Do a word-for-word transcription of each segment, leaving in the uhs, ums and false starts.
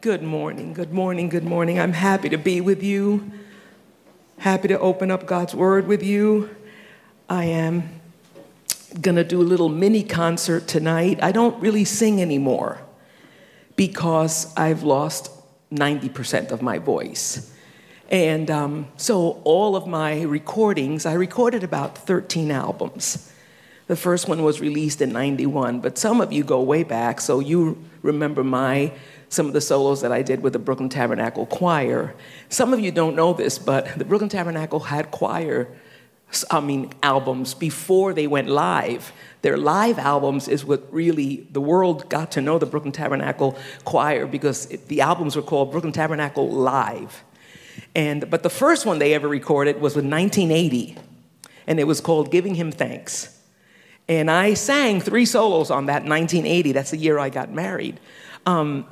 Good morning, good morning, good morning. I'm happy to be with you. Happy to open up God's Word with you. I am going to do a little mini concert tonight. I don't really sing anymore because I've lost ninety percent of my voice. And um, so all of my recordings, I recorded about thirteen albums. The first one was released in ninety-one, but some of you go way back, so you remember my some of the solos that I did with the Brooklyn Tabernacle Choir. Some of you don't know this, but the Brooklyn Tabernacle had choir, I mean, albums before they went live. Their live albums is what really, the world got to know the Brooklyn Tabernacle Choir because it, the albums were called Brooklyn Tabernacle Live. And but the first one they ever recorded was in nineteen eighty, and it was called Giving Him Thanks. And I sang three solos on that in nineteen eighty. That's the year I got married. Um,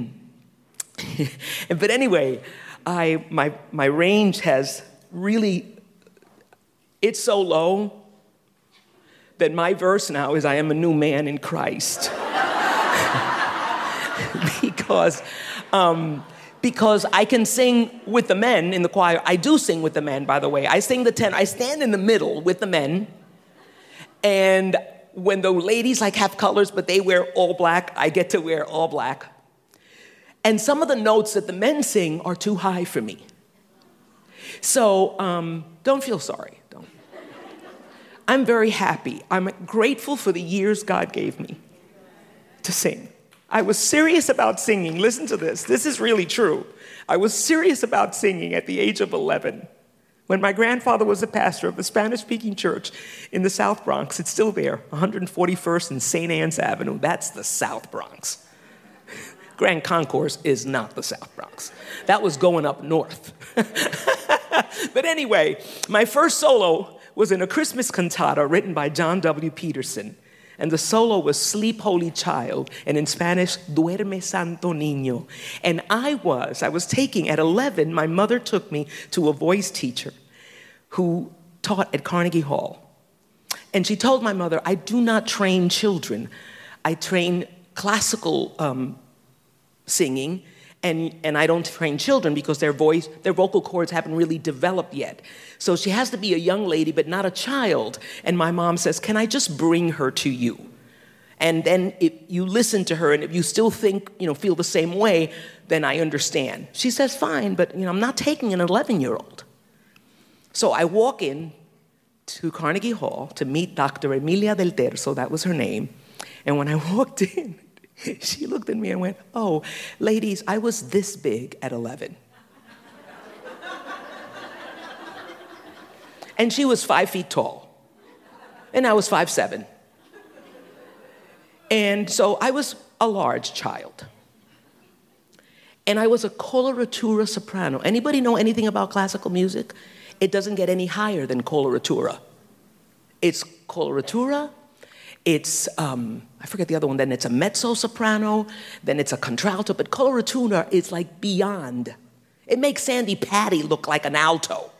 but anyway, I my my range has really, it's so low that my verse now is I am a new man in Christ. because um, because I can sing with the men in the choir. I do sing with the men, by the way. I sing the ten. I stand in the middle with the men. And when the ladies like have colors, but they wear all black, I get to wear all black. And some of the notes that the men sing are too high for me. So um, don't feel sorry. Don't. I'm very happy. I'm grateful for the years God gave me to sing. I was serious about singing. Listen to this. This is really true. I was serious about singing at the age of eleven. When my grandfather was a pastor of the Spanish-speaking church in the South Bronx. It's still there, one forty-first and Saint Anne's Avenue. That's the South Bronx. Grand Concourse is not the South Bronx. That was going up north. But anyway, my first solo was in a Christmas cantata written by John W. Peterson. And the solo was Sleep, Holy Child, and in Spanish, Duerme, Santo Niño. And I was, I was taking, at eleven, my mother took me to a voice teacher who taught at Carnegie Hall. And she told my mother, I do not train children. I train classical um, singing, and, and I don't train children because their voice, their vocal cords haven't really developed yet. So she has to be a young lady, but not a child. And my mom says, can I just bring her to you? And then if you listen to her, and if you still think, you know, feel the same way, then I understand. She says, fine, but, you know, I'm not taking an eleven-year-old. So I walk in to Carnegie Hall to meet Doctor Emilia del Terzo, that was her name. And when I walked in, she looked at me and went, oh, ladies, I was this big at eleven. And she was five feet tall. And I was five seven. And so I was a large child. And I was a coloratura soprano. Anybody know anything about classical music? It doesn't get any higher than coloratura. It's coloratura. It's, um, I forget the other one, then it's a mezzo-soprano, then it's a contralto, but coloratura is like beyond. It makes Sandy Patty look like an alto.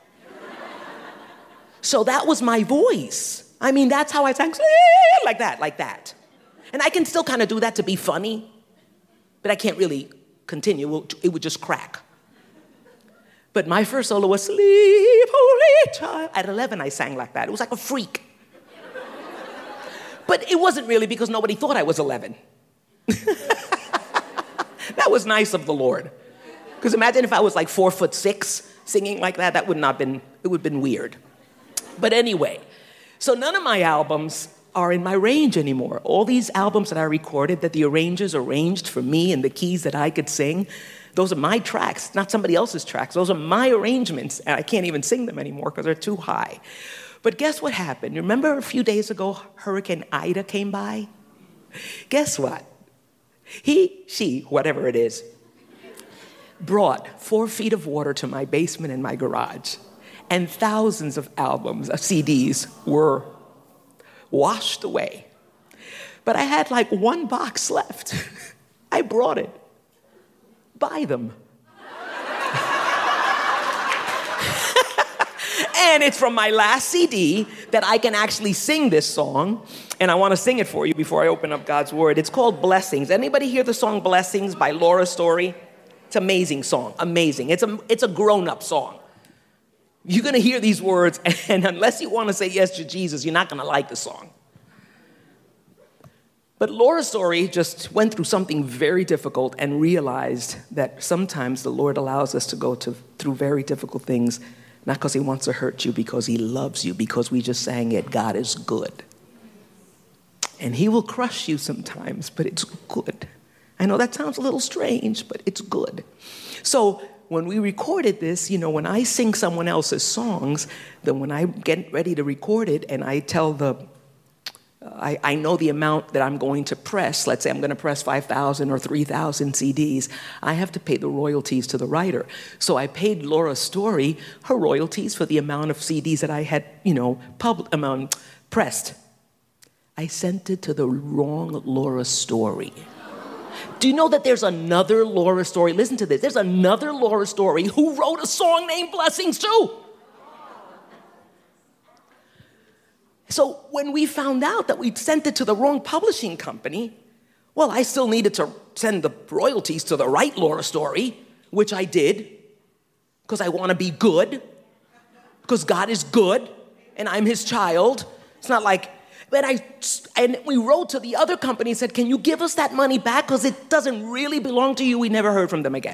So that was my voice. I mean, that's how I sang, like that, like that. And I can still kind of do that to be funny, but I can't really continue. It would just crack. But my first solo was, Sleep, Holy Child. At eleven, I sang like that. It was like a freak. But it wasn't really because nobody thought I was eleven. That was nice of the Lord. Because imagine if I was like four foot six singing like that, that would not been, it would have been weird. But anyway, so none of my albums are in my range anymore. All these albums that I recorded that the arrangers arranged for me in the keys that I could sing, those are my tracks, not somebody else's tracks. Those are my arrangements, and I can't even sing them anymore because they're too high. But guess what happened? Remember a few days ago, Hurricane Ida came by? Guess what? He, she, whatever it is, brought four feet of water to my basement and my garage. And thousands of albums, of C Ds, were washed away. But I had like one box left. I brought it. Buy them. And it's from my last C D that I can actually sing this song. And I want to sing it for you before I open up God's Word. It's called Blessings. Anybody hear the song Blessings by Laura Story? It's an amazing song, amazing. It's a, it's a grown-up song. You're going to hear these words, and unless you want to say yes to Jesus, you're not going to like the song. But Laura Story just went through something very difficult and realized that sometimes the Lord allows us to go to, through very difficult things, not because he wants to hurt you, because he loves you, because we just sang it, God is good. And he will crush you sometimes, but it's good. I know that sounds a little strange, but it's good. So when we recorded this, you know, when I sing someone else's songs, then when I get ready to record it and I tell the, uh, I, I know the amount that I'm going to press, let's say I'm going to press five thousand or three thousand C Ds, I have to pay the royalties to the writer. So I paid Laura Story her royalties for the amount of C Ds that I had, you know, pub, um, pressed. I sent it to the wrong Laura Story. Do you know that there's another Laura Story? Listen to this. There's another Laura Story who wrote a song named Blessings too. So when we found out that we'd sent it to the wrong publishing company, well, I still needed to send the royalties to the right Laura Story, which I did, because I want to be good, because God is good, and I'm his child. It's not like... But I, and we wrote to the other company and said, can you give us that money back? Because it doesn't really belong to you. We never heard from them again.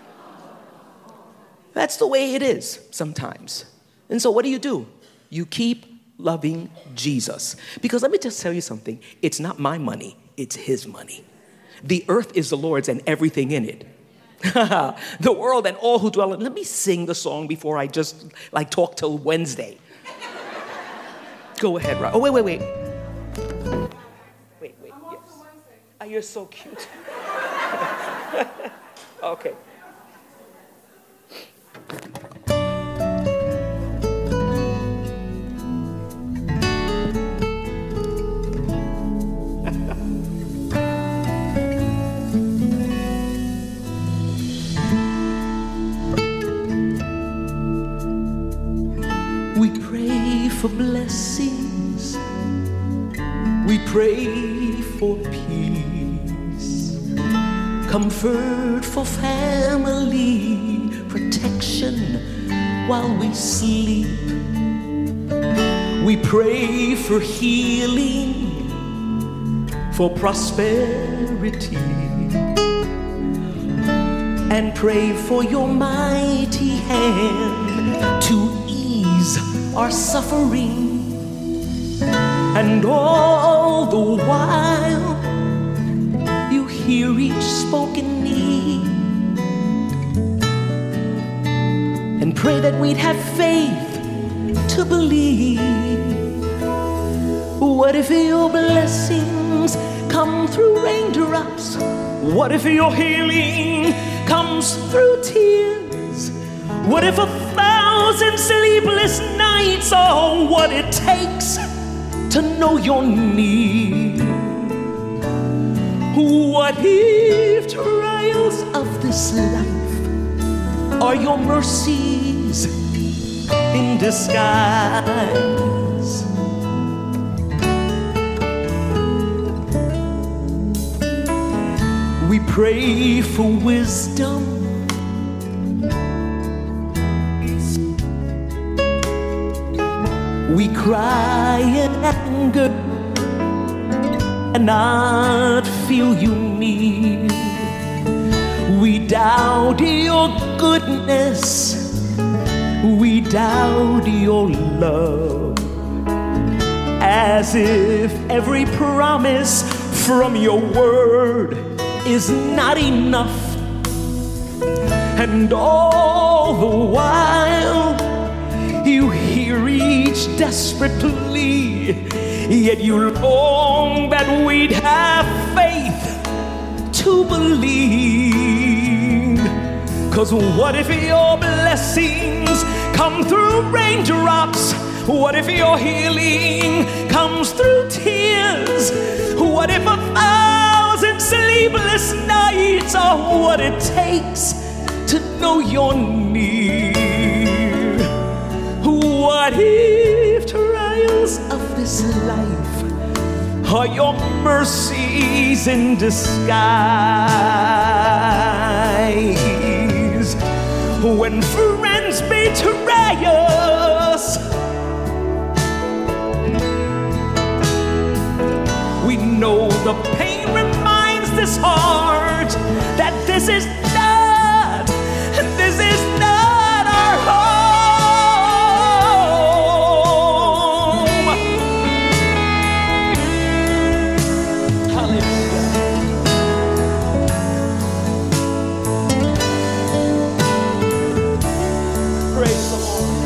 That's the way it is sometimes. And so what do you do? You keep loving Jesus. Because let me just tell you something. It's not my money. It's his money. The earth is the Lord's and everything in it. The world and all who dwell in it. Let me sing the song before I just like talk till Wednesday. Go ahead, Rob. Oh, wait, wait, wait. Wait, wait, yes. Oh, you're so cute. Okay. We pray for blessings. We pray for peace, comfort for family, protection while we sleep. We pray for healing, for prosperity, and pray for your mighty hand to ease our suffering. And all the while, you hear each spoken need, and pray that we'd have faith to believe. What if your blessings come through raindrops? What if your healing comes through tears? What if a thousand sleepless nights are what it takes to know your need? What if trials of this life are your mercies in disguise? We pray for wisdom. We cry in anger and not feel you near. We doubt your goodness. We doubt your love, as if every promise from your word is not enough. And all the while, you hear each desperate plea, yet you long that we'd have faith to believe. 'Cause what if your blessings come through raindrops? What if your healing comes through tears? What if a thousand sleepless nights are what it takes to know you're near? What if trials of this life are your mercies in disguise? when friends betray us. We know the pain reminds this heart that this is not, this is not our home. Hallelujah. Praise the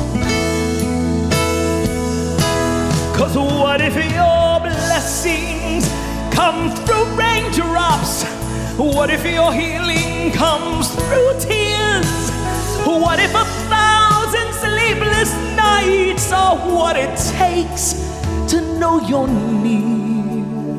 Lord. 'Cause what if your blessings come through raindrops? What if your healing comes through tears? What if a thousand sleepless nights are what it takes to know you're near?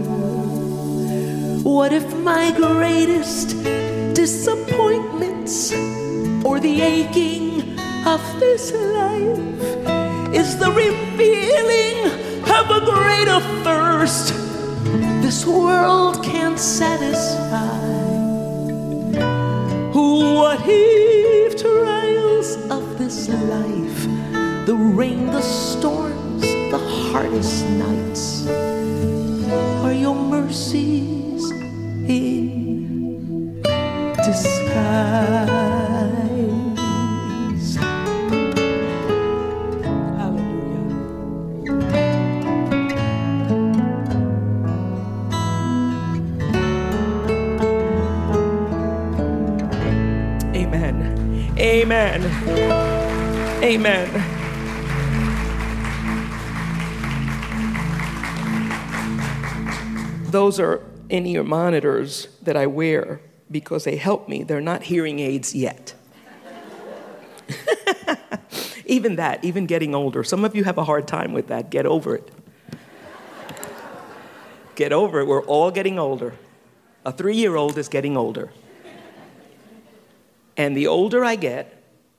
What if my greatest disappointments or the aching of this life is the revealing of a greater thirst this world can't satisfy? What if trials of this life, the rain, the storms, the hardest nights, are your mercies in disguise? Amen. Amen. Those are in-ear monitors that I wear because they help me. They're not hearing aids yet. Even that, even getting older. Some of you have a hard time with that. Get over it. Get over it. We're all getting older. A three-year-old is getting older. And the older I get,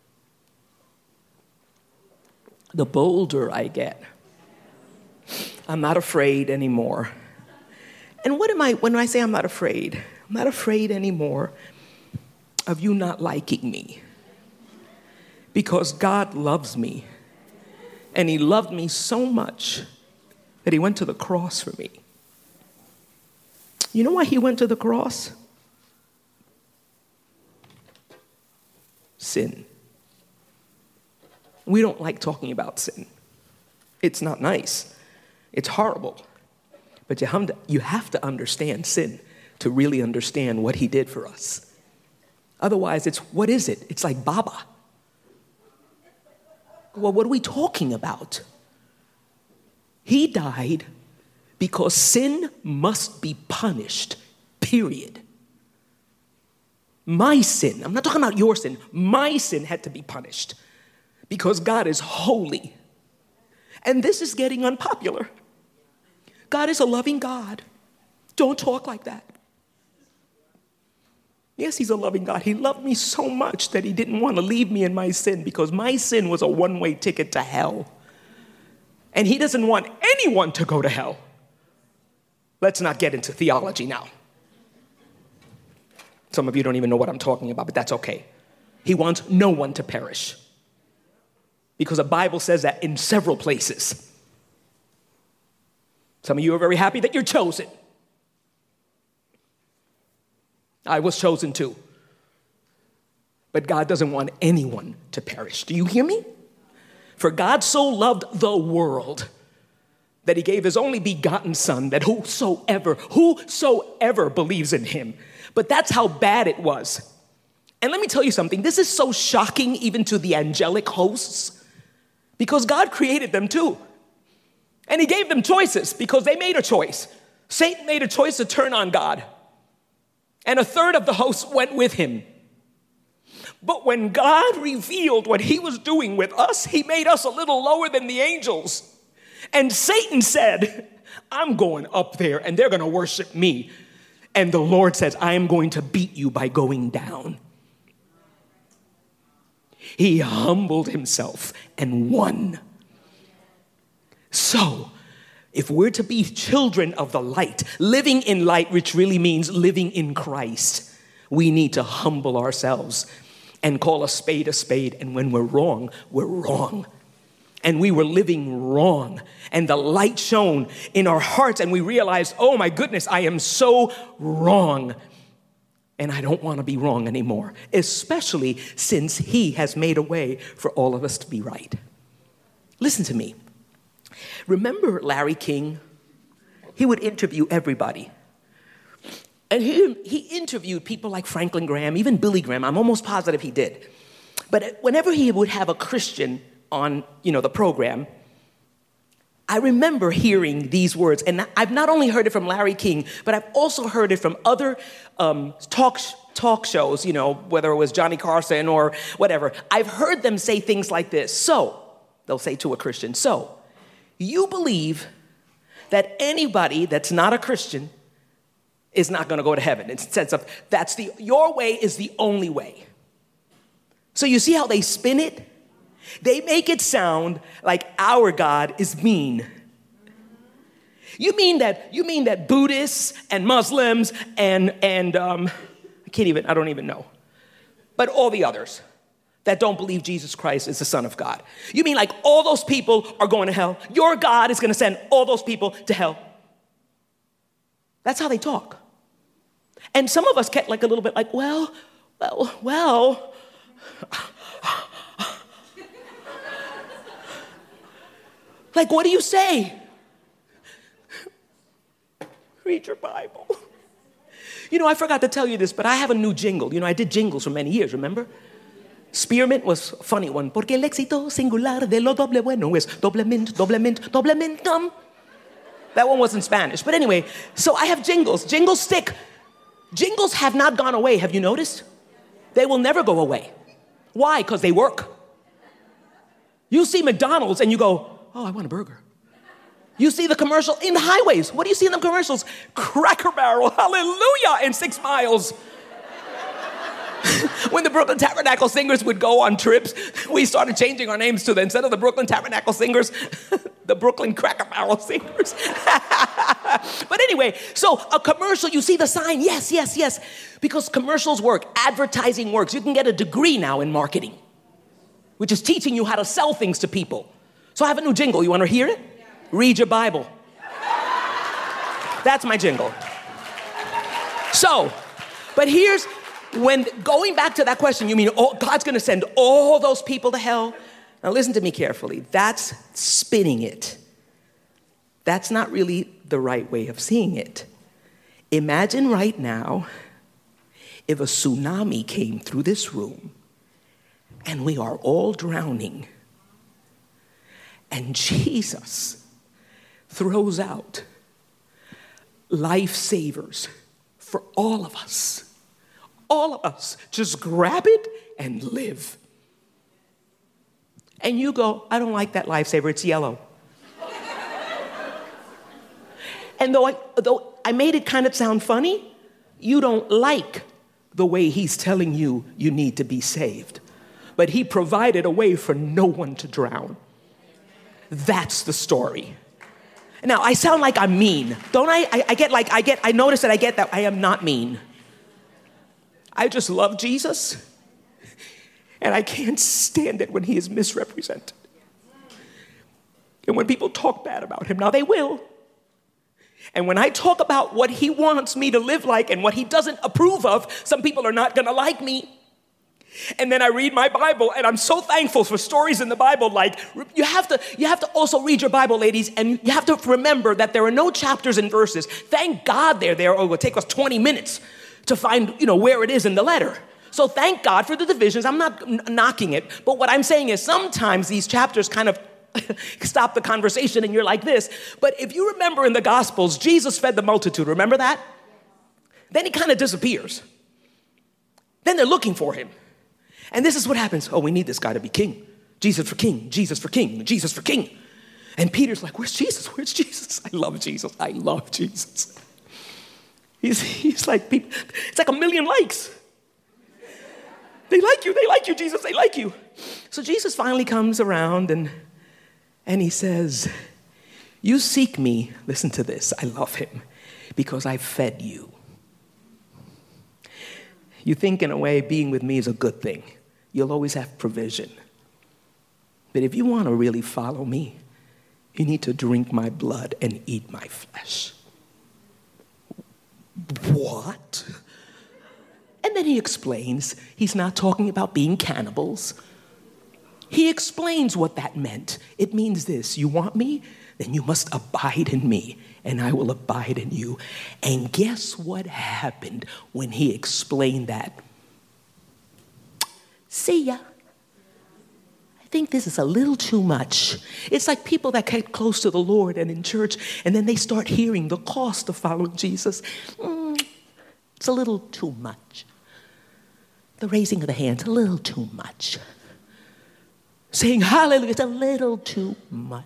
the bolder I get. I'm not afraid anymore. And what am I, when I say I'm not afraid, I'm not afraid anymore of you not liking me. Because God loves me. And he loved me so much that he went to the cross for me. You know why he went to the cross? Sin. We don't like talking about sin. It's not nice. It's horrible. But you have to, you have to understand sin to really understand what he did for us. Otherwise, it's, what is it? It's like Baba. Well, what are we talking about? He died because sin must be punished, period. My sin, I'm not talking about your sin, my sin had to be punished because God is holy. And this is getting unpopular. God is a loving God. Don't talk like that. Yes, he's a loving God. He loved me so much that he didn't want to leave me in my sin because my sin was a one-way ticket to hell. And he doesn't want anyone to go to hell. Let's not get into theology now. Some of you don't even know what I'm talking about, but that's okay. He wants no one to perish. Because the Bible says that in several places. Some of you are very happy that you're chosen. I was chosen too. But God doesn't want anyone to perish. Do you hear me? For God so loved the world that he gave his only begotten son, that whosoever, whosoever believes in him. But that's how bad it was. And let me tell you something. This is so shocking even to the angelic hosts because God created them too. And he gave them choices because they made a choice. Satan made a choice to turn on God. And a third of the hosts went with him. But when God revealed what he was doing with us, he made us a little lower than the angels. And Satan said, I'm going up there and they're going to worship me. And the Lord says, I am going to beat you by going down. He humbled himself and won. So, if we're to be children of the light, living in light, which really means living in Christ, we need to humble ourselves and call a spade a spade. And when we're wrong, we're wrong. And we were living wrong. And the light shone in our hearts and we realized, oh my goodness, I am so wrong. And I don't want to be wrong anymore, especially since he has made a way for all of us to be right. Listen to me. Remember Larry King? He would interview everybody. And he, he interviewed people like Franklin Graham, even Billy Graham. I'm almost positive he did. But whenever he would have a Christian on, you know, the program, I remember hearing these words. And I've not only heard it from Larry King, but I've also heard it from other um, talk, talk shows, you know, whether it was Johnny Carson or whatever. I've heard them say things like this. So, they'll say to a Christian, so, you believe that anybody that's not a Christian is not going to go to heaven. In sense of, that's the, your way is the only way. So you see how they spin it? They make it sound like our God is mean. You mean that, you mean that Buddhists and Muslims and, and um, I can't even, I don't even know, but all the others that don't believe Jesus Christ is the Son of God. You mean like all those people are going to hell? Your God is going to send all those people to hell. That's how they talk. And some of us get like a little bit like, well, well, well. Like, what do you say? Read your Bible. You know, I forgot to tell you this, but I have a new jingle. You know, I did jingles for many years, remember? Spearmint was a funny one. Porque el éxito singular de lo doble bueno es doblemente, doblemente, doblementum. That one was in Spanish. But anyway, so I have jingles. Jingles stick. Jingles have not gone away. Have you noticed? They will never go away. Why? Because they work. You see McDonald's and you go, oh, I want a burger. You see the commercial in the highways. What do you see in the commercials? Cracker Barrel, hallelujah, in six miles. When the Brooklyn Tabernacle Singers would go on trips, we started changing our names to them. Instead of the Brooklyn Tabernacle Singers, the Brooklyn Cracker Barrel Singers. But anyway, so a commercial, you see the sign, yes, yes, yes. Because commercials work, advertising works. You can get a degree now in marketing, which is teaching you how to sell things to people. So I have a new jingle. You want to hear it? Read your Bible. That's my jingle. So, but here's, when going back to that question, you mean oh, God's going to send all those people to hell? Now listen to me carefully. That's spinning it. That's not really the right way of seeing it. Imagine right now if a tsunami came through this room and we are all drowning and Jesus throws out lifesavers for all of us. All of us. Just grab it and live. And you go, I don't like that lifesaver, it's yellow. And though I, though I made it kind of sound funny, you don't like the way he's telling you you need to be saved. But he provided a way for no one to drown. That's the story. Now, I sound like I'm mean. Don't I? I, I get like, I get, I notice that I get that I am not mean. I just love Jesus. And I can't stand it when he is misrepresented. And when people talk bad about him, now they will. And when I talk about what he wants me to live like and what he doesn't approve of, some people are not gonna like me. And then I read my Bible, and I'm so thankful for stories in the Bible. Like, you have to, you have to also read your Bible, ladies, and you have to remember that there are no chapters and verses. Thank God they're there, or it would take us twenty minutes to find, you know, where it is in the letter. So thank God for the divisions. I'm not n- knocking it, but what I'm saying is sometimes these chapters kind of stop the conversation, and you're like this. But if you remember in the Gospels, Jesus fed the multitude. Remember that? Then he kind of disappears. Then they're looking for him. And this is what happens. Oh, we need this guy to be king. Jesus for king, Jesus for king, Jesus for king. And Peter's like, where's Jesus? Where's Jesus? I love Jesus. I love Jesus. He's, he's like, people, it's like a million likes. They like you, they like you, Jesus, they like you. So Jesus finally comes around and, and he says, you seek me, listen to this, I love him, because I fed you. You think in a way being with me is a good thing. you'll always have provision. But if you want to really follow me, you need to drink my blood and eat my flesh. What? And then he explains he's not talking about being cannibals. He explains what that meant. It means this: you want me? Then you must abide in me, and I will abide in you. And guess what happened when he explained that? See ya. I think this is a little too much. It's like people that get close to the Lord and in church, and then they start hearing the cost of following Jesus. Mm, it's a little too much. The raising of the hands, a little too much. Saying hallelujah, it's a little too much.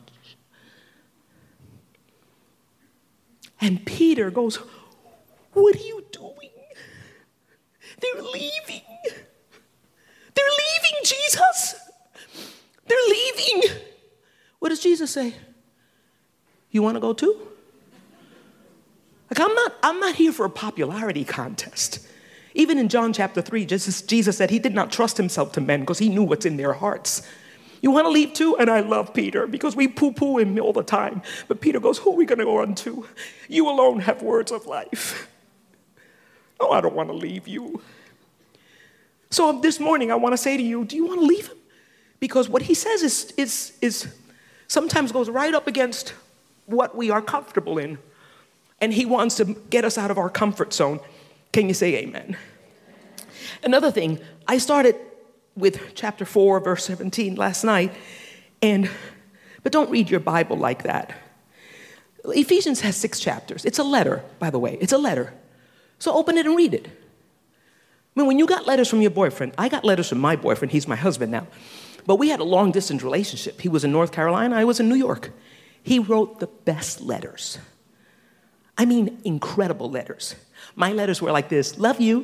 And Peter goes, what are you doing? They're leaving. They're leaving, Jesus. They're leaving. What does Jesus say? You want to go too? Like, I'm not, I'm not here for a popularity contest. Even in John chapter three, Jesus, Jesus said he did not trust himself to men because he knew what's in their hearts. You want to leave too? And I love Peter because we poo-poo him all the time. But Peter goes, who are we going to go on to? You alone have words of life. Oh, I don't want to leave you. So this morning, I want to say to you, do you want to leave him? Because what he says is, is, is sometimes goes right up against what we are comfortable in. And he wants to get us out of our comfort zone. Can you say amen? Another thing, I started with chapter four, verse seventeen last night. And, but don't read your Bible like that. Ephesians has six chapters. It's a letter, by the way. It's a letter. So open it and read it. I mean, when you got letters from your boyfriend, I got letters from my boyfriend. He's my husband now. But we had a long-distance relationship. He was in North Carolina. I was in New York. He wrote the best letters. I mean, incredible letters. My letters were like this: love you.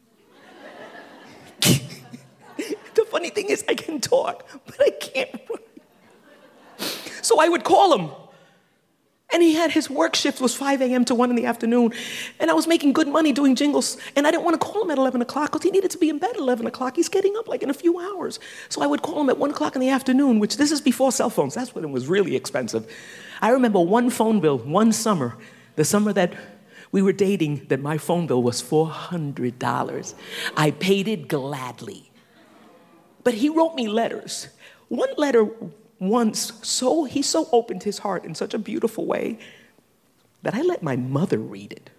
The funny thing is, I can talk, but I can't write. So I would call him. And he had his work shift was five a.m. to one in the afternoon. And I was making good money doing jingles. And I didn't want to call him at eleven o'clock because he needed to be in bed at eleven o'clock. He's getting up like in a few hours. So I would call him at one o'clock in the afternoon, which this is before cell phones. That's when it was really expensive. I remember one phone bill, one summer, the summer that we were dating, that my phone bill was four hundred dollars. I paid it gladly. But he wrote me letters. One letter once, so he so opened his heart in such a beautiful way that I let my mother read it.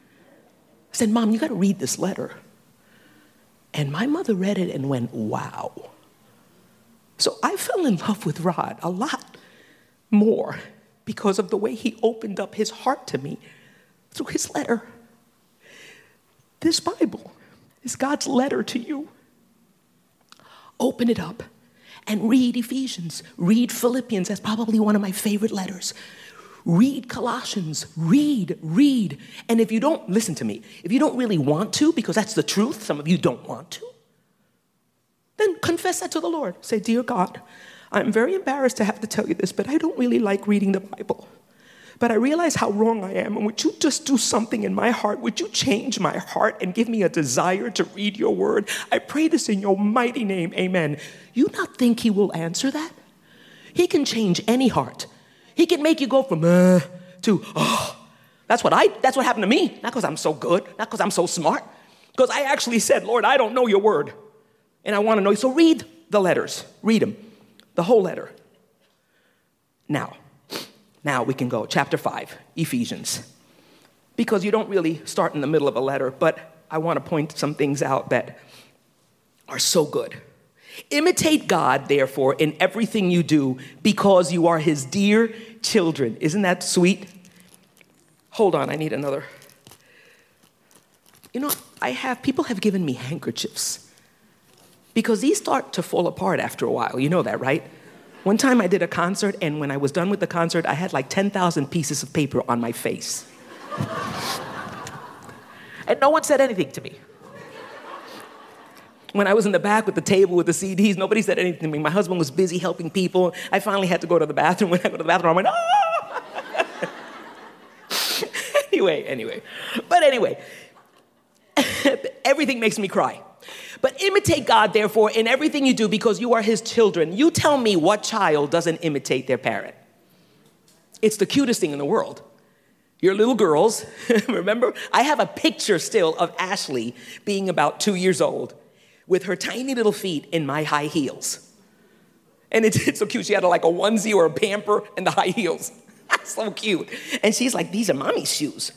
I said, Mom, you got to read this letter. And my mother read it and went, wow. So I fell in love with Rod a lot more because of the way he opened up his heart to me through his letter. This Bible is God's letter to you. Open it up and read Ephesians. Read Philippians. That's probably one of my favorite letters. Read Colossians. Read, read. And if you don't, listen to me, if you don't really want to, because that's the truth, some of you don't want to, then confess that to the Lord. Say, dear God, I'm very embarrassed to have to tell you this, but I don't really like reading the Bible. But I realize how wrong I am, and would you just do something in my heart? Would you change my heart and give me a desire to read your word? I pray this in your mighty name, amen. You not think he will answer that? He can change any heart. He can make you go from uh to oh. That's what I, that's what happened to me. Not because I'm so good, not because I'm so smart. Because I actually said, Lord, I don't know your word. And I want to know you. So read the letters. Read them. The whole letter. Now. Now we can go, chapter five, Ephesians. Because you don't really start in the middle of a letter, but I want to point some things out that are so good. Imitate God, therefore, in everything you do, because you are his dear children. Isn't that sweet? Hold on, I need another. You know, I have, people have given me handkerchiefs because these start to fall apart after a while. You know that, right? One time I did a concert, and when I was done with the concert, I had like ten thousand pieces of paper on my face. And no one said anything to me. When I was in the back with the table with the C Ds, nobody said anything to me. My husband was busy helping people. I finally had to go to the bathroom. When I go to the bathroom, I went, ah! anyway, anyway. But anyway, everything makes me cry. But imitate God, therefore, in everything you do because you are his children. You tell me what child doesn't imitate their parent. It's the cutest thing in the world. Your little girls, remember? I have a picture still of Ashley being about two years old with her tiny little feet in my high heels. And it's, it's so cute. She had a, like a onesie or a pamper and the high heels. So cute. And she's like, these are mommy's shoes.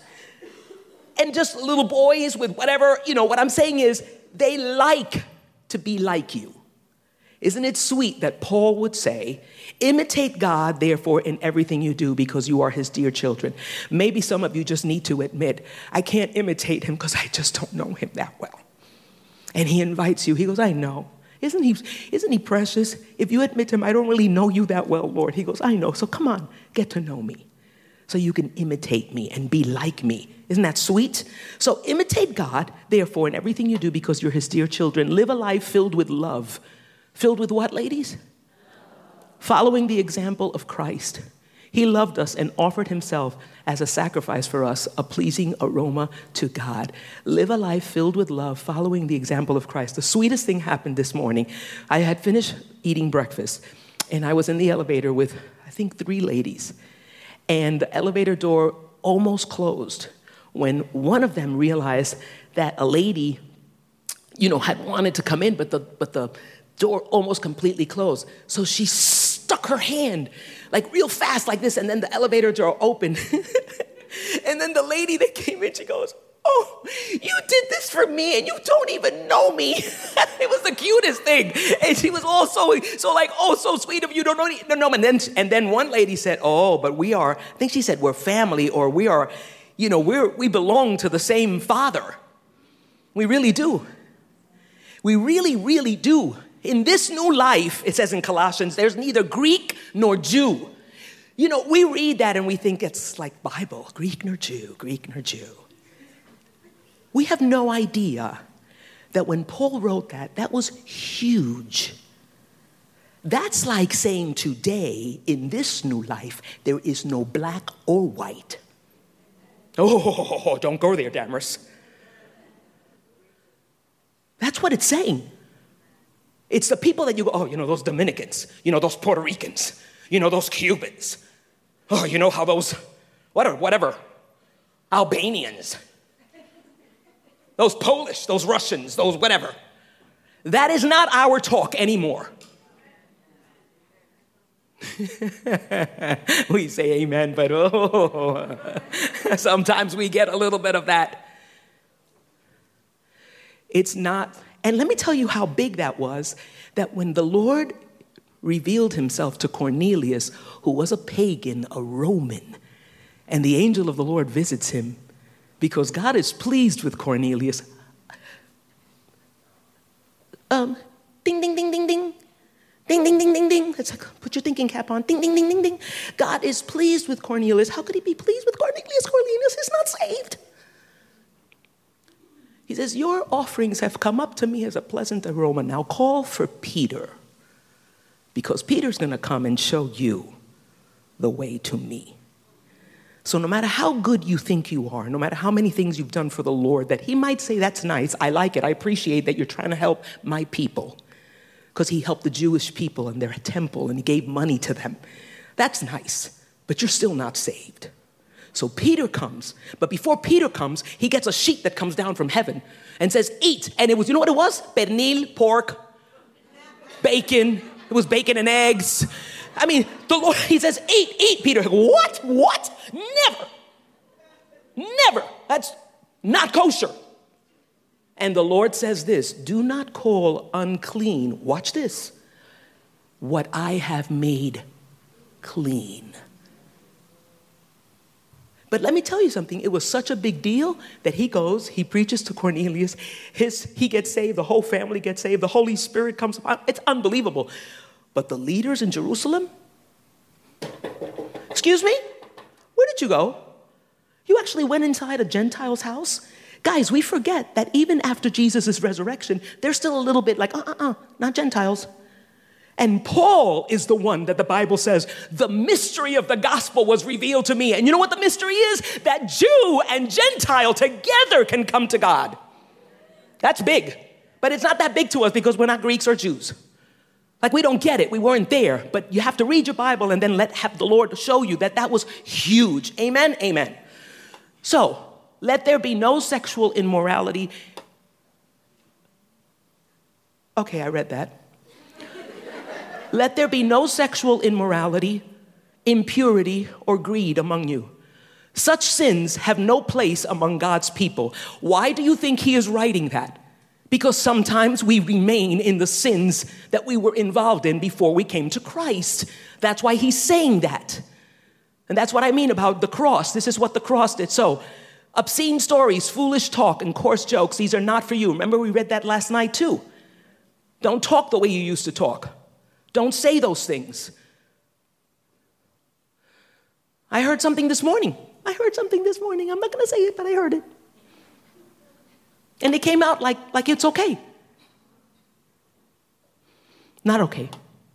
And just little boys with whatever, you know, what I'm saying is they like to be like you. Isn't it sweet that Paul would say, imitate God, therefore, in everything you do because you are his dear children. Maybe some of you just need to admit, I can't imitate him because I just don't know him that well. And he invites you. He goes, I know. Isn't he, isn't he precious? If you admit to him, I don't really know you that well, Lord. He goes, I know. So come on, get to know me so you can imitate me and be like me. Isn't that sweet? So imitate God, therefore, in everything you do because you're his dear children. Live a life filled with love. Filled with what, ladies? Following the example of Christ. He loved us and offered himself as a sacrifice for us, a pleasing aroma to God. Live a life filled with love, following the example of Christ. The sweetest thing happened this morning. I had finished eating breakfast, and I was in the elevator with, I think, three ladies. And the elevator door almost closed when one of them realized that a lady, you know, had wanted to come in, but the but the door almost completely closed. So she stuck her hand like real fast like this, and then the elevator door opened. And then the lady that came in, she goes, oh, you did this for me and you don't even know me. It was the cutest thing. And she was all so, so like, oh, so sweet of you, don't know, don't know. And then, and then one lady said, oh, but we are, I think she said we're family, or we are, you know, we're, we belong to the same Father. We really do. We really, really do. In this new life, it says in Colossians, there's neither Greek nor Jew. You know, we read that and we think it's like Bible, Greek nor Jew, Greek nor Jew. We have no idea that when Paul wrote that, that was huge. That's like saying today, in this new life, there is no black or white. Oh, don't go there, Damaris. That's what it's saying. It's the people that you go, oh, you know, those Dominicans, you know, those Puerto Ricans, you know, those Cubans. Oh, you know how those, whatever, whatever, Albanians, those Polish, those Russians, those whatever. That is not our talk anymore. We say amen, but oh, sometimes we get a little bit of that. It's not. And let me tell you how big that was, that when the Lord revealed himself to Cornelius, who was a pagan, a Roman, and the angel of the Lord visits him, because God is pleased with Cornelius. Um, ding, ding, ding, ding, ding. Ding, ding, ding, ding, ding. It's like, put your thinking cap on. Ding, ding, ding, ding, ding. God is pleased with Cornelius. How could he be pleased with Cornelius? Cornelius is not saved. He says, your offerings have come up to me as a pleasant aroma. Now call for Peter, because Peter's going to come and show you the way to me. So no matter how good you think you are, no matter how many things you've done for the Lord, that he might say, that's nice, I like it, I appreciate that you're trying to help my people, because he helped the Jewish people in their temple and he gave money to them. That's nice, but you're still not saved. So Peter comes, but before Peter comes, he gets a sheet that comes down from heaven and says, eat. And it was, you know what it was? Pernil, pork, bacon. It was bacon and eggs. I mean, the Lord, he says, eat, eat. Peter, what? What? Never. Never. That's not kosher. And the Lord says this, do not call unclean, watch this, what I have made clean. But let me tell you something. It was such a big deal that he goes, he preaches to Cornelius. His, he gets saved. The whole family gets saved. The Holy Spirit comes upon. It's unbelievable. But the leaders in Jerusalem, excuse me, where did you go? You actually went inside a Gentile's house? Guys, we forget that even after Jesus' resurrection, they're still a little bit like, uh-uh-uh, not Gentiles. And Paul is the one that the Bible says, the mystery of the gospel was revealed to me. And you know what the mystery is? That Jew and Gentile together can come to God. That's big. But it's not that big to us because we're not Greeks or Jews. Like, we don't get it. We weren't there. But you have to read your Bible and then let have the Lord show you that that was huge. Amen? Amen. So, let there be no sexual immorality. Okay, I read that. Let there be no sexual immorality, impurity, or greed among you. Such sins have no place among God's people. Why do you think he is writing that? Because sometimes we remain in the sins that we were involved in before we came to Christ. That's why he's saying that. And that's what I mean about the cross. This is what the cross did. So, obscene stories, foolish talk, and coarse jokes, these are not for you. Remember, we read that last night too. Don't talk the way you used to talk. Don't say those things. I heard something this morning. I heard something this morning. I'm not going to say it, but I heard it. And it came out like, like it's okay. Not okay.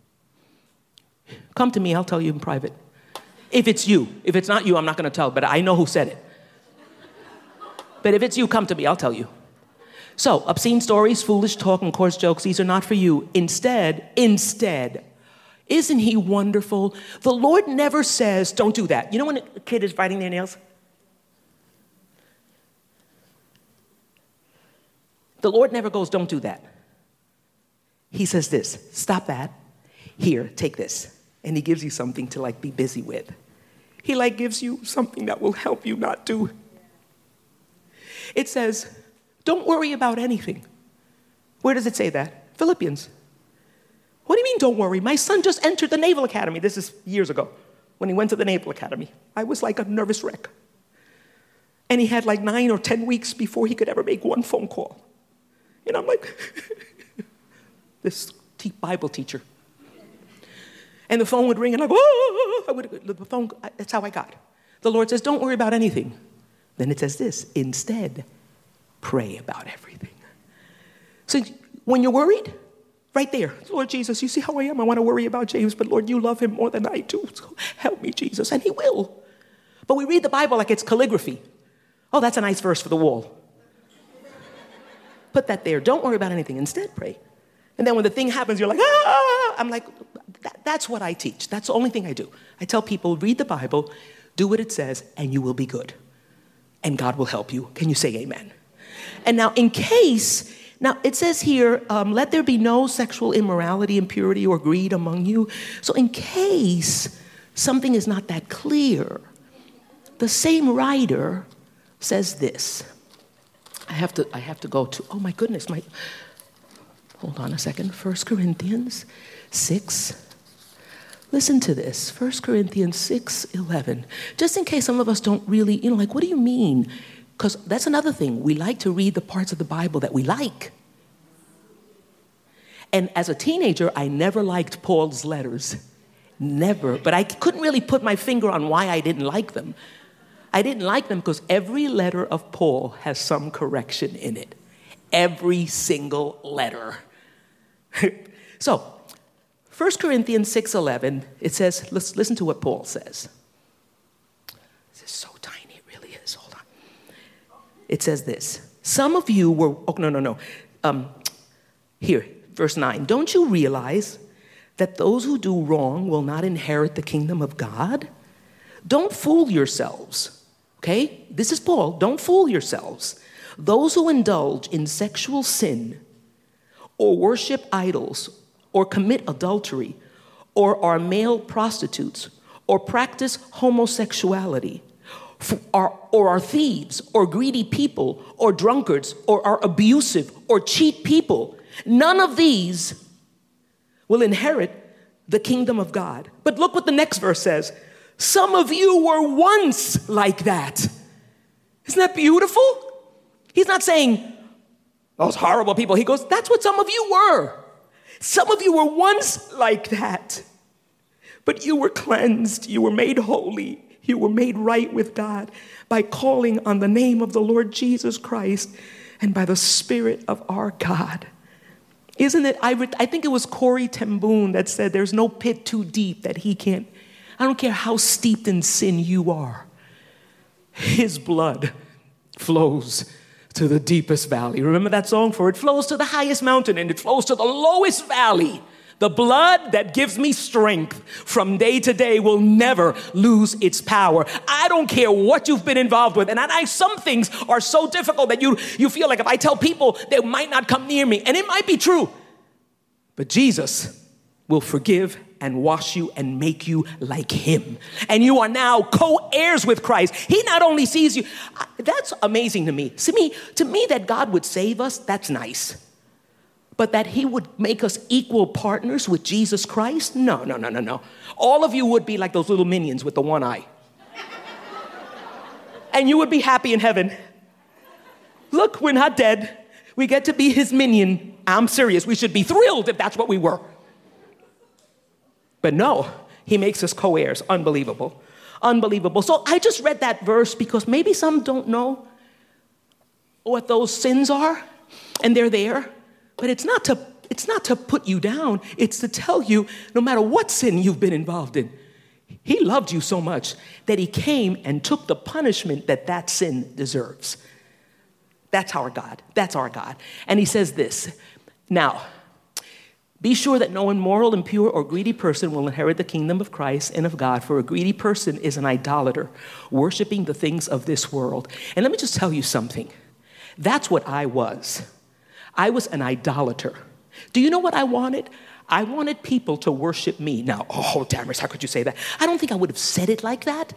Come to me, I'll tell you in private. If it's you. If it's not you, I'm not going to tell, but I know who said it. But if it's you, come to me, I'll tell you. So, obscene stories, foolish talk, and coarse jokes, these are not for you. Instead, instead, isn't he wonderful? The Lord never says, don't do that. You know when a kid is biting their nails? The Lord never goes, don't do that. He says this, stop that. Here, take this. And he gives you something to like be busy with. He like gives you something that will help you not do. It says, don't worry about anything. Where does it say that? Philippians. What do you mean don't worry? My son just entered the Naval Academy. This is years ago when he went to the Naval Academy. I was like a nervous wreck. And he had like nine or ten weeks before he could ever make one phone call. And I'm like, this Bible teacher. And the phone would ring and I go, oh, I would, the phone, that's how I got. The Lord says, don't worry about anything. Then it says this, instead, pray about everything. So when you're worried, right there, Lord Jesus, you see how I am? I want to worry about James, but Lord, you love him more than I do. So help me, Jesus. And he will. But we read the Bible like it's calligraphy. Oh, that's a nice verse for the wall. Put that there. Don't worry about anything. Instead, pray. And then when the thing happens, you're like, ah! I'm like, that, that's what I teach. That's the only thing I do. I tell people, read the Bible, do what it says, and you will be good. And God will help you. Can you say amen? And now, in case, now it says here, um, let there be no sexual immorality, impurity, or greed among you. So in case something is not that clear, the same writer says this. I have to, I have to go to, oh my goodness, my, hold on a second, First Corinthians six. Listen to this, First Corinthians six eleven. Just in case some of us don't really, you know, like, what do you mean? Because that's another thing. We like to read the parts of the Bible that we like. And as a teenager, I never liked Paul's letters. Never. But I couldn't really put my finger on why I didn't like them. I didn't like them because every letter of Paul has some correction in it. Every single letter. So, First Corinthians six eleven, it says, let's listen to what Paul says. This is so tiny, it really is. Hold on. It says this. Some of you were, oh, no, no, no. Um, here, verse nine. Don't you realize that those who do wrong will not inherit the kingdom of God? Don't fool yourselves. Okay? This is Paul. Don't fool yourselves. Those who indulge in sexual sin or worship idols or commit adultery or are male prostitutes or practice homosexuality or, or are thieves or greedy people or drunkards or are abusive or cheat people, none of these will inherit the kingdom of God. But look what the next verse says. Some of you were once like that. Isn't that beautiful? He's not saying, those horrible people. He goes, that's what some of you were. Some of you were once like that. But you were cleansed. You were made holy. You were made right with God by calling on the name of the Lord Jesus Christ and by the Spirit of our God. Isn't it? I, re- I think it was Corrie ten Boom that said there's no pit too deep that he can't. I don't care how steeped in sin you are. His blood flows to the deepest valley. Remember that song? For it flows to the highest mountain and it flows to the lowest valley. The blood that gives me strength from day to day will never lose its power. I don't care what you've been involved with. And I, some things are so difficult that you, you feel like if I tell people, they might not come near me. And it might be true. But Jesus will forgive and wash you and make you like him. And you are now co-heirs with Christ. He not only sees you. That's amazing to me. To me, to me that God would save us, that's nice. But that he would make us equal partners with Jesus Christ? No, no, no, no, no. All of you would be like those little minions with the one eye. And you would be happy in heaven. Look, we're not dead. We get to be his minion. I'm serious. We should be thrilled if that's what we were. But no, he makes us co-heirs. Unbelievable. Unbelievable. So I just read that verse because maybe some don't know what those sins are. And they're there. But it's not to it's not to put you down. It's to tell you, no matter what sin you've been involved in, he loved you so much that he came and took the punishment that that sin deserves. That's our God. That's our God. And he says this, now, be sure that no immoral, impure, or greedy person will inherit the kingdom of Christ and of God, for a greedy person is an idolater, worshiping the things of this world. And let me just tell you something. That's what I was. I was an idolater. Do you know what I wanted? I wanted people to worship me. Now, oh, Damaris, how could you say that? I don't think I would have said it like that.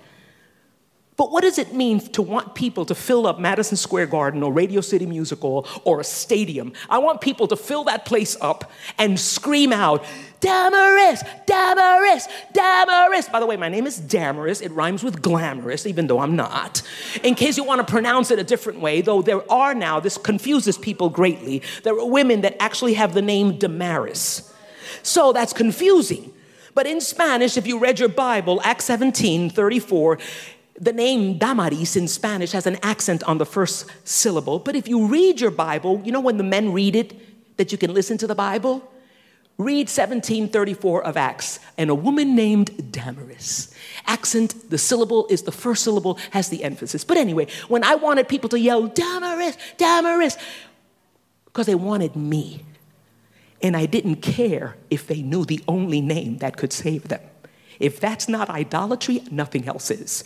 But what does it mean to want people to fill up Madison Square Garden or Radio City Music Hall or a stadium? I want people to fill that place up and scream out, Damaris, Damaris, Damaris. By the way, my name is Damaris. It rhymes with glamorous, even though I'm not. In case you want to pronounce it a different way, though there are now, this confuses people greatly, there are women that actually have the name Damaris. So that's confusing. But in Spanish, if you read your Bible, Acts seventeen thirty-four, the name Damaris in Spanish has an accent on the first syllable. But if you read your Bible, you know when the men read it, that you can listen to the Bible? Read seventeen thirty-four of Acts. And a woman named Damaris. Accent, the syllable is the first syllable, has the emphasis. But anyway, when I wanted people to yell, Damaris, Damaris, because they wanted me. And I didn't care if they knew the only name that could save them. If that's not idolatry, nothing else is.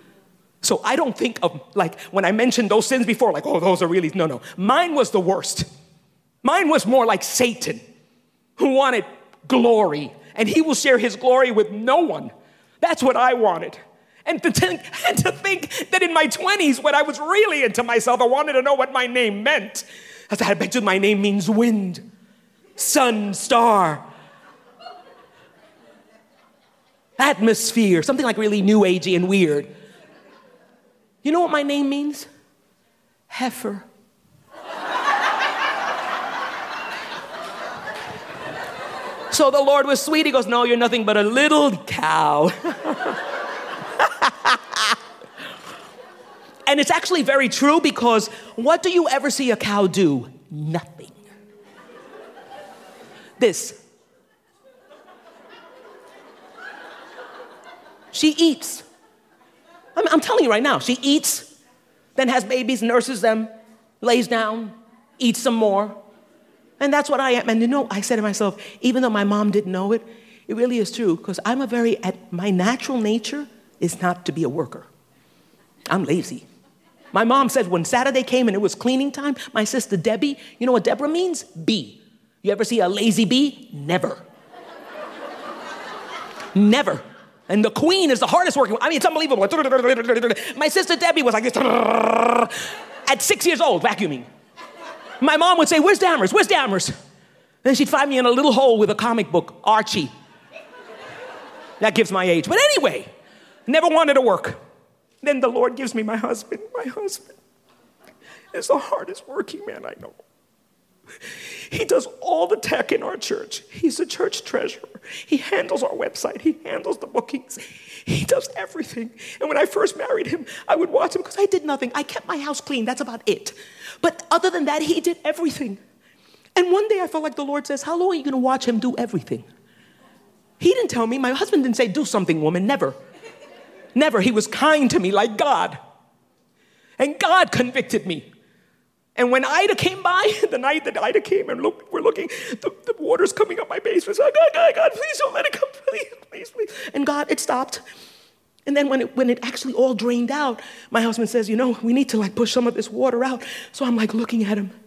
So I don't think of, like, when I mentioned those sins before, like, oh, those are really, no, no. Mine was the worst. Mine was more like Satan, who wanted glory, and he will share his glory with no one. That's what I wanted. And to think, and to think that in my twenties, when I was really into myself, I wanted to know what my name meant. I said, I bet you my name means wind, sun, star, atmosphere, something like really new agey and weird. You know what my name means? Heifer. So the Lord was sweet. He goes, no, you're nothing but a little cow. And it's actually very true, because what do you ever see a cow do? Nothing. This. She eats. I'm, I'm telling you right now, she eats, then has babies, nurses them, lays down, eats some more. And that's what I am. And you know, I said to myself, even though my mom didn't know it, it really is true, because I'm a very, at my natural nature is not to be a worker. I'm lazy. My mom said when Saturday came and it was cleaning time, my sister Debbie, you know what Deborah means? Bee. You ever see a lazy bee? Never. Never. And the queen is the hardest working. I mean, it's unbelievable. My sister Debbie was like this at six years old, vacuuming. My mom would say, where's Damaris? Where's Damaris? Then she'd find me in a little hole with a comic book, Archie. That gives my age. But anyway, never wanted to work. Then the Lord gives me my husband. My husband is the hardest working man I know. He does all the tech in our church. He's the church treasurer. He handles our website. He handles the bookings. He does everything. And when I first married him, I would watch him because I did nothing. I kept my house clean. That's about it. But other than that, he did everything. And one day I felt like the Lord says, how long are you going to watch him do everything? He didn't tell me. My husband didn't say, do something, woman. Never. Never. He was kind to me like God. And God convicted me. And when Ida came by, the night that Ida came and look, we're looking, the, the water's coming up my basement. So, God, God, God, please don't let it come. Please, please, please. And God, it stopped. And then when it, when it actually all drained out, my husband says, you know, we need to like push some of this water out. So I'm like looking at him.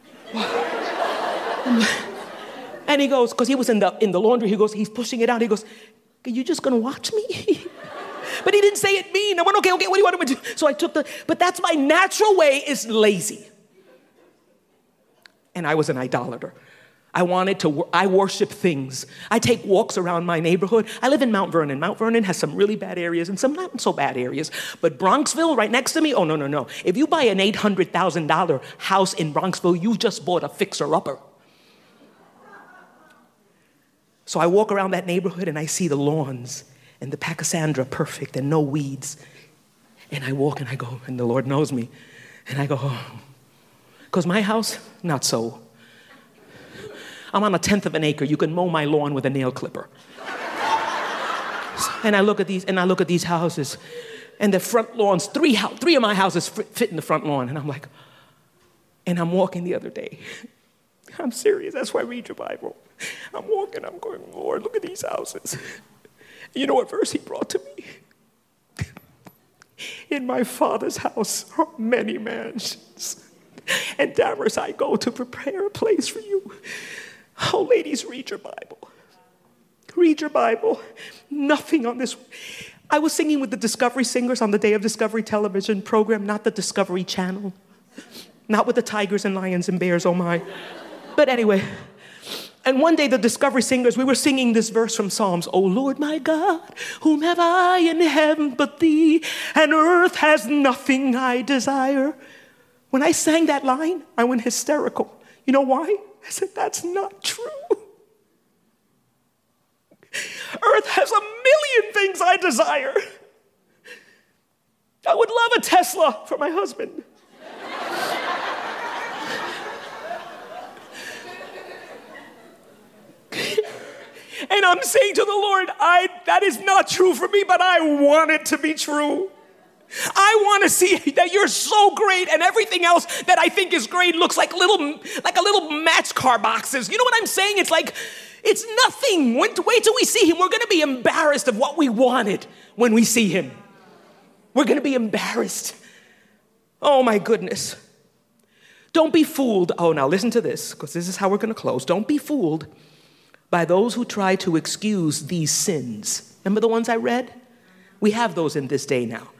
And he goes, because he was in the, in the laundry, he goes, he's pushing it out. He goes, are you just going to watch me? But he didn't say it mean. I went, okay, okay, what do you want me to do? So I took the, but that's my natural way is lazy. And I was an idolater. I wanted to, I worship things. I take walks around my neighborhood. I live in Mount Vernon. Mount Vernon has some really bad areas and some not so bad areas. But Bronxville, right next to me, oh, no, no, no. If you buy an eight hundred thousand dollars house in Bronxville, you just bought a fixer-upper. So I walk around that neighborhood and I see the lawns and the Pachysandra perfect and no weeds. And I walk and I go, and the Lord knows me. And I go, oh. Because my house, not so. I'm on a tenth of an acre. You can mow my lawn with a nail clipper. And I look at these, and I look at these houses, and the front lawns, three, three of my houses fit in the front lawn. And I'm like, and I'm walking the other day. I'm serious. That's why I read your Bible. I'm walking. I'm going, Lord, look at these houses. You know what verse he brought to me? In my Father's house are many mansions. And Damaris, I go to prepare a place for you. Oh, ladies, read your Bible. Read your Bible. Nothing on this. I was singing with the Discovery Singers on the Day of Discovery television program, not the Discovery Channel. Not with the tigers and lions and bears, oh my. But anyway, and one day the Discovery Singers, we were singing this verse from Psalms. Oh Lord my God, whom have I in heaven but thee? And earth has nothing I desire. When I sang that line, I went hysterical. You know why? I said, that's not true. Earth has a million things I desire. I would love a Tesla for my husband. And I'm saying to the Lord, I that is not true for me, but I want it to be true. I want to see that you're so great and everything else that I think is great looks like little, like a little match car boxes. You know what I'm saying? It's like, it's nothing. Wait, wait till we see him. We're going to be embarrassed of what we wanted when we see him. We're going to be embarrassed. Oh my goodness. Don't be fooled. Oh, now listen to this, because this is how we're going to close. Don't be fooled by those who try to excuse these sins. Remember the ones I read? We have those in this day now.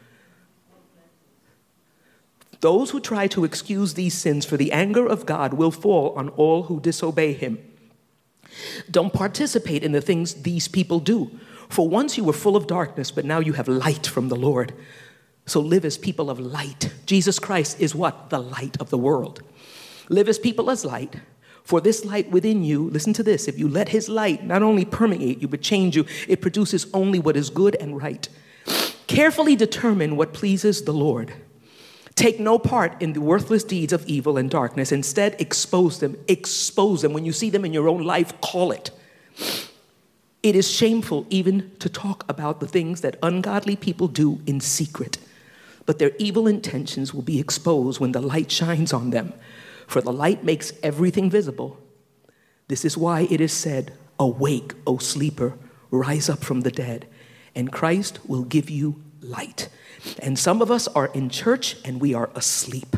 Those who try to excuse these sins, for the anger of God will fall on all who disobey him. Don't participate in the things these people do. For once you were full of darkness, but now you have light from the Lord. So live as people of light. Jesus Christ is what? The light of the world. Live as people as light. For this light within you, listen to this, if you let his light not only permeate you, but change you, it produces only what is good and right. Carefully determine what pleases the Lord. Take no part in the worthless deeds of evil and darkness. Instead, expose them. Expose them. When you see them in your own life, call it. It is shameful even to talk about the things that ungodly people do in secret. But their evil intentions will be exposed when the light shines on them. For the light makes everything visible. This is why it is said, awake, O sleeper, rise up from the dead, and Christ will give you light. And some of us are in church and we are asleep.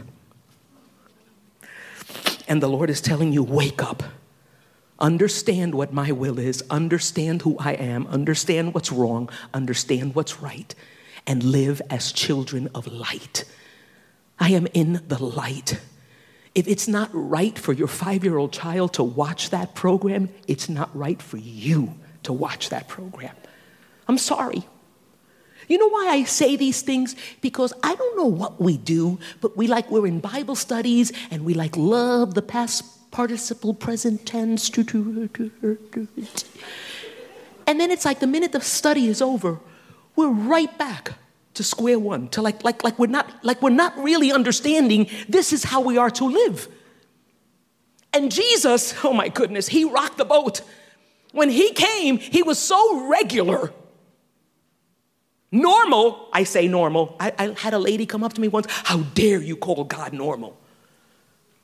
And the Lord is telling you, wake up. Understand what my will is. Understand who I am. Understand what's wrong. Understand what's right. And live as children of light. I am in the light. If it's not right for your five-year-old child to watch that program, it's not right for you to watch that program. I'm sorry. You know why I say these things? Because I don't know what we do, but we like, we're in Bible studies and we like love the past participle present tense. And then it's like the minute the study is over, we're right back to square one, to like, like, like we're not, like we're not really understanding this is how we are to live. And Jesus, oh my goodness, he rocked the boat. When he came, he was so regular. Normal, I say normal. I, I had a lady come up to me once, how dare you call God normal?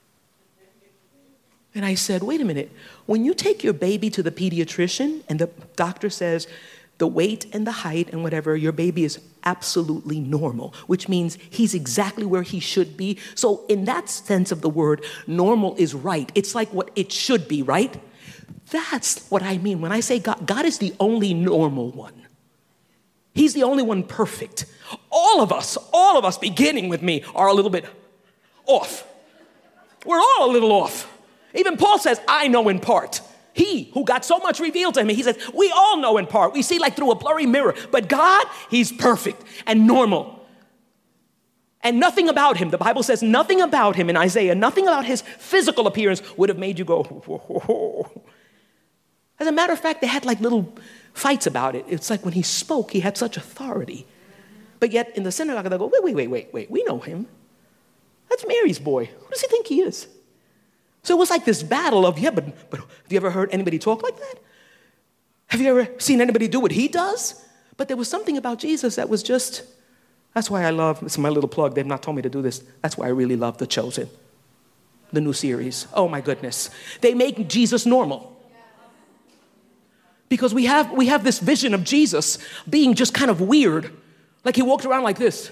And I said, wait a minute. When you take your baby to the pediatrician and the doctor says the weight and the height and whatever, your baby is absolutely normal, which means he's exactly where he should be. So in that sense of the word, normal is right. It's like what it should be, right? That's what I mean when I say God. God is the only normal one. He's the only one perfect. All of us, all of us, beginning with me, are a little bit off. We're all a little off. Even Paul says, I know in part. He who got so much revealed to him, he says, we all know in part. We see like through a blurry mirror. But God, he's perfect and normal. And nothing about him, the Bible says nothing about him in Isaiah, nothing about his physical appearance would have made you go, whoa, whoa, whoa. As a matter of fact, they had like little fights about it. It's like when he spoke, he had such authority. But yet in the synagogue, they go, wait, wait, wait, wait, wait. We know him. That's Mary's boy. Who does he think he is? So it was like this battle of, yeah, but, but have you ever heard anybody talk like that? Have you ever seen anybody do what he does? But there was something about Jesus that was just, that's why I love, this is my little plug, they've not told me to do this. That's why I really love The Chosen, the new series. Oh my goodness. They make Jesus normal. Because we have, we have this vision of Jesus being just kind of weird. Like he walked around like this.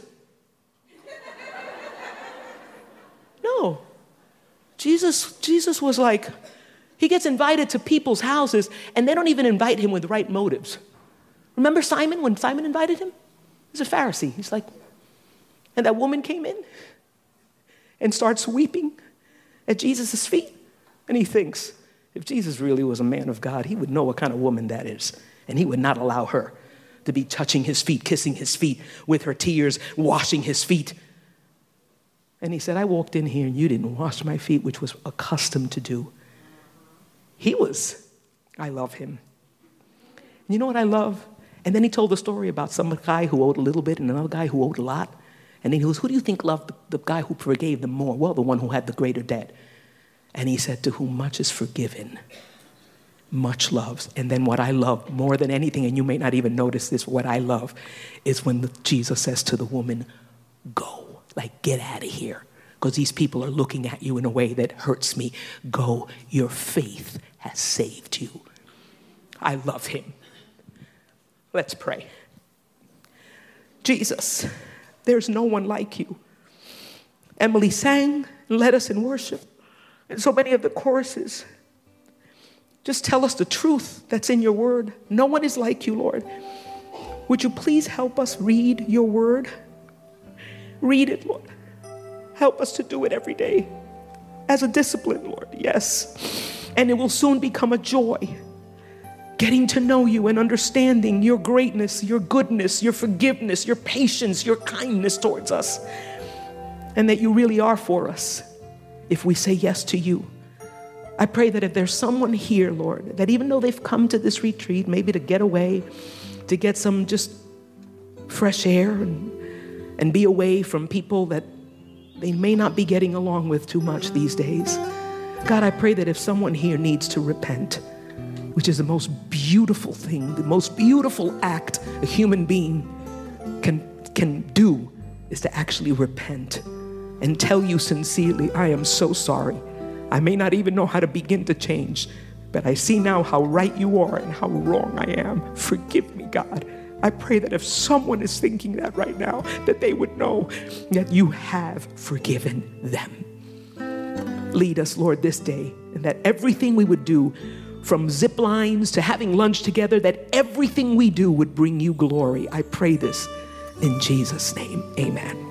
No. Jesus, Jesus was like, he gets invited to people's houses and they don't even invite him with right motives. Remember Simon, when Simon invited him? He's a Pharisee. He's like, and that woman came in and starts weeping at Jesus' feet. And he thinks, if Jesus really was a man of God, he would know what kind of woman that is. And he would not allow her to be touching his feet, kissing his feet with her tears, washing his feet. And he said, I walked in here and you didn't wash my feet, which was accustomed to do. He was, I love him. And you know what I love? And then he told the story about some guy who owed a little bit and another guy who owed a lot. And then he goes, who do you think loved the, the guy who forgave them more? Well, the one who had the greater debt. And he said, to whom much is forgiven, much loves. And then what I love more than anything, and you may not even notice this, what I love is when the, Jesus says to the woman, go. Like, get out of here, because these people are looking at you in a way that hurts me. Go, your faith has saved you. I love him. Let's pray. Jesus, there's no one like you. Emily sang and led us in worship. And so many of the choruses just tell us the truth that's in your word. No one is like you, Lord. Would you please help us read your word? Read it, Lord. Help us to do it every day as a discipline, Lord, yes. And it will soon become a joy, getting to know you and understanding your greatness, your goodness, your forgiveness, your patience, your kindness towards us, and that you really are for us if we say yes to you. I pray that if there's someone here, Lord, that even though they've come to this retreat, maybe to get away, to get some just fresh air and and be away from people that they may not be getting along with too much these days. God, I pray that if someone here needs to repent, which is the most beautiful thing, the most beautiful act a human being can, can do, is to actually repent and tell you sincerely, I am so sorry. I may not even know how to begin to change, but I see now how right you are and how wrong I am. Forgive me, God. I pray that if someone is thinking that right now, that they would know that you have forgiven them. Lead us, Lord, this day, and that everything we would do, from zip lines to having lunch together, that everything we do would bring you glory. I pray this in Jesus' name. Amen.